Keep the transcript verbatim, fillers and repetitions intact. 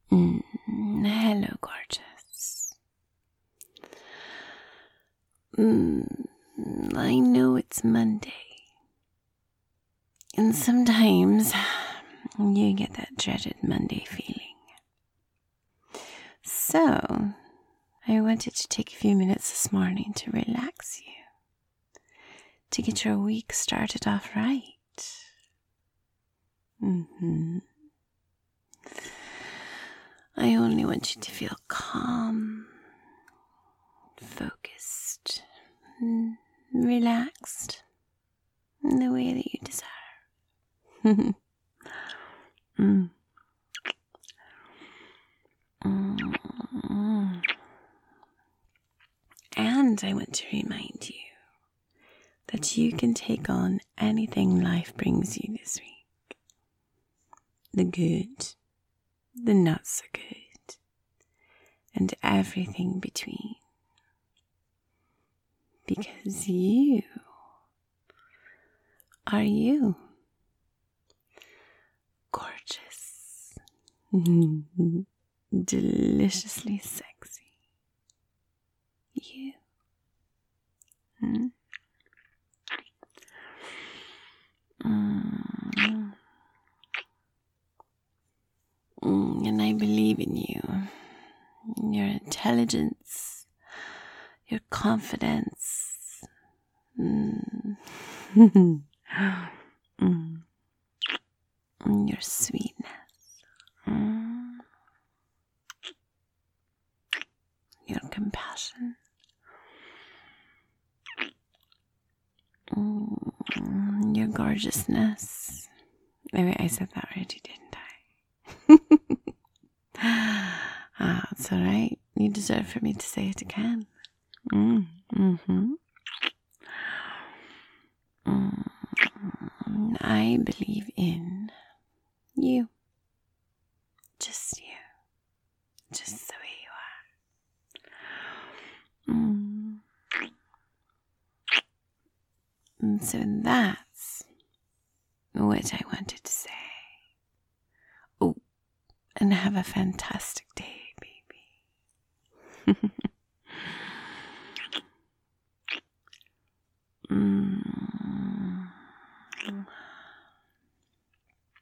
Mm, hello, gorgeous. Mm, I know it's Monday. And sometimes you get that dreaded Monday feeling. So, I wanted to take a few minutes this morning to relax you, to get your week started off right. Mm-hmm. I only want you to feel calm, focused, and relaxed in the way that you deserve. mm. Mm. And I want to remind you that you can take on anything life brings you this week. The good, the not so good, and everything between. Because you are you. Gorgeous. Deliciously sexy. You. Hmm? Mm. Mm, and I believe in you. Your intelligence, your confidence. Mm. mm. Your sweetness. Mm. Your compassion. Mm. Your gorgeousness. Maybe I said that already, didn't I? Ah, it's alright. You deserve for me to say it again. Mm. Mm-hmm. Mm. I believe in you. Just you. Just the way you are. Mm. And so that's what I wanted to say. Oh, and have a fantastic day, baby. mm.